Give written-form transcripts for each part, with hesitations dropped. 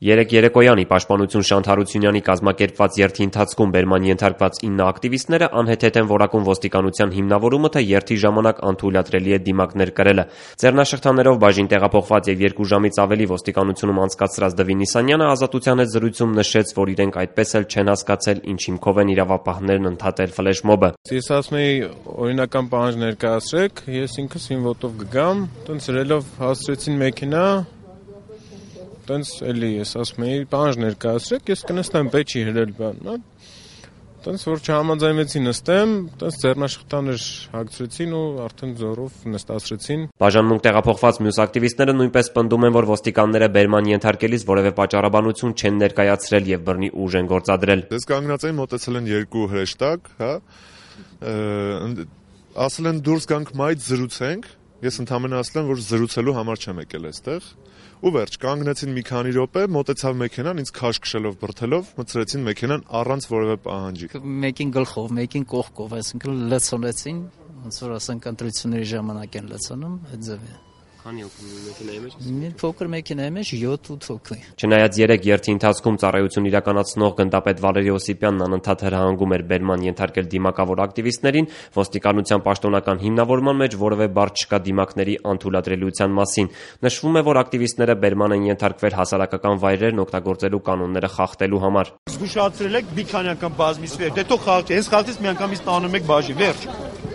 Երեկ երեկոյանի Պաշտպանություն Շանթ Հարությունյանի կազմակերպված երթի ընթացքում բերման ենթարկված 9 ակտիվիստները անհեթեթ են որակում ոստիկանության հիմնավորումը, թե երթի ժամանակ անթույլատրելի է դիմակներ կրելը։ Ձեռնաշղթաներով բաժին տեղափոխված եւ 2 ժամից ավելի ոստիկանությունում անցկացրած Դվին Նիսանյանը Ազատության հետ զրույցում նշեց, որ իրենք այդպես էլ չեն հասկացել, ինչ հիմքով են իրավապահներն ընդհատել ֆլեշմոբը։ Ես ասում էի օրինական պահանջ ներկայացրեք, ես ինքս իմ ոտով կգամ, տենց սրելով հասցրեցին մեքենա, տենց էլի ես ասում էի պահանջ ներկայացրեք, ես կնստեմ, պետք չի հրել բան, տենց որ չհամաձայնվեցի նստեմ, տենց ձեռնաշղթաներ հագցրեցին ու արդեն զորով նստացրեցին։ Բաժանմունք տեղափոխված մյուս ակտիվիստները նույնպես պնդում են, որ ոստիկանները բերման ենթարկելիս որևէ պատճառաբանություն չեն ներկայացրել եւ բռնի ուժ են գործադրել։ Ես կանգնած եմ, մոտեցել են 2 հրեշտակ, ասել են դուրս գանք մայթ զրուցենք, ես ընդհանրապես ասել եմ, որ զրուցելու համար չեմ եկել այստեղ։ Ու վերջ, կանգնեցին մի քանի րոպե, մոտեցավ մեքենան, ինձ քաշ քշելով, բրթելով, մտցրեցին մեքենան առանց որևէ պահանջի։ Մեկին գլխով, մեկին կողքով, այսինքն լցոնեցին, ոնց որ ասենք ընտրությունների ժամանակ են լցոնում, այդ ձևի։ Քանի օգնում մեքենայի մեջ։ Մի փոքր մեքենայի մեջ 7-8 հոգի։ Չնայած երեք երթի ընթացքում ծառայություն իրականացնող գնդապետ Վալերի Օսիպյանն անընդհատ հրահանգում էր բերման ենթարկել դիմակավոր ակտիվիստներին, ոստիկանության պաշտոնական հիմնավորման մեջ որևէ բառ չկա դիմակների անթույլատրելիության մասին։ Նշվում է, որ ակտիվիստները բերման են ենթարկվել հասարակական վայրերն օգտագործելու կանոնները խախտելու համար։ Զգուշացրել եք մի քանական բազմից վեր, դե թող խախտի, հենց խախտից միանգամից տանում եք բաժի, վերջ։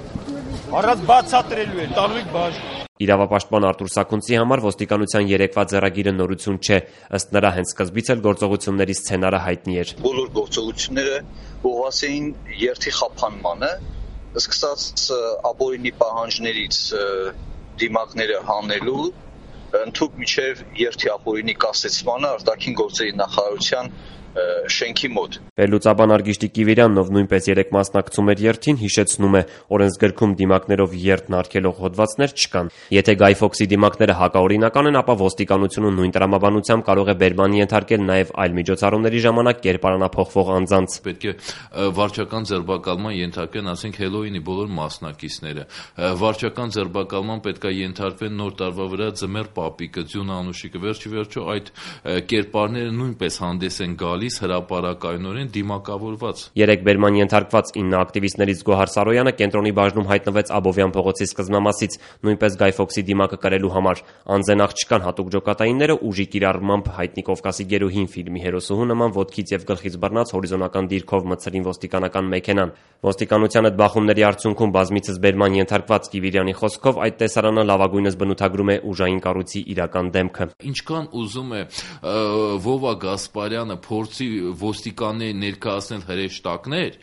Առանց բացատրելու է, տանում եք բաժի։ Իրավապաշտպան Արտուր Սաքունցի համար ոստիկանության երեկվա ձեռագիրը նորություն չէ, ըստ նրա հենց սկզբից էլ գործողությունների սցենարը հայտնի էր։ Բոլոր գործողությունները ուղղված էին երթի խափանմանը, սկսած ապօրինի պահանջներից դիմակները հանելու, ընդհուպ մինչև երթի ապօրինի կասեցմանը արտաքին գործերի նախարարության շենքի մոտ։ Վերլուծաբան Արգիշտի Կիվիրյանն, ով նույնպես երեք մասնակցում էր երթին, հիշեցնում է, օրենսգրքում դիմակներով երթն արգելող հոդվածներ չկան։ Եթե Գայ Ֆոքսի դիմակները հակաօրինական են, ապա ոստիկանությունը նույն տրամաբանությամբ կարող է բերման ենթարկել նաև այլ միջոցառումների ժամանակ կերպարանափոխվող անձանց։ Պետք է վարչական ձերբակալման ենթարկեն, ասենք Հելոուինի բոլոր մասնակիցները։ Վարչական ձերբակալման պետք է ենթարկվեն Նոր տարվա վրա ձմեռ պապիկը, Ձյուն Անուշիկը, վերջիվերջո այդ կերպարները նույնպես հանդես են գալիս հրապարակայնորեն դիմակավորված։ Երեք բերման ենթարկված 9 ակտիվիստներից Գոհար Սարոյանը կենտրոնի բաժնում հայտնվեց Աբովյան փողոցի սկզբնամասից, նույնպես Գայ Ֆոքսի դիմակը կրելու համար։ Անձեն աղջկան հատուկ ջոկատայինները ուժի կիրառմամբ հայտնի Կովկասի գերուհին ֆիլմի հերոսուհու նման ոտքից եւ գլխից բռնած հորիզոնական դիրքով մտցրին ոստիկանական մեքենան։ Ոստիկանության այդ բախումների արդյունքում բազմիցս բերման ենթարկված Կիվիրյանի խոսքով այդ տեսարանը լավագույնս բնութագրում է ուժային կառույցի իրական դեմքը։ Ինչքան ուզում է Վովա Գասպարյանը փորձի ոստիկանների ներկայացնել հրեշտակներ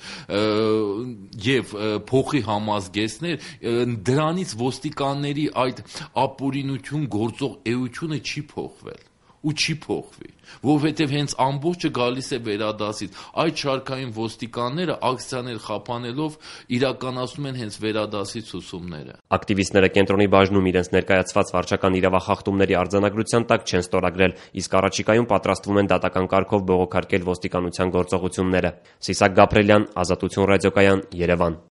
եւ փոխի համազգեստներ, դրանից ոստիկանների այդ ապօրինություն գործող էությունը չի փոխվել ու չի փոխվի, որովհետև հենց ամբողջը գալիս է վերադասից։ Այդ շարքային ոստիկանները ակցիաներ խափանելով իրականացնում են հենց վերադասի ցուցումները։ Ակտիվիստները կենտրոնի բաժնում իրենց ներկայացված վարչական իրավախախտումների արձանագրության տակ չեն ստորագրել, իսկ առաջիկայում պատրաստվում են դատական կարգով բողոքարկել ոստիկանության գործողությունները։ Սիսակ Գաբրելյան, Ազատություն ռադիոկայան, Երևան։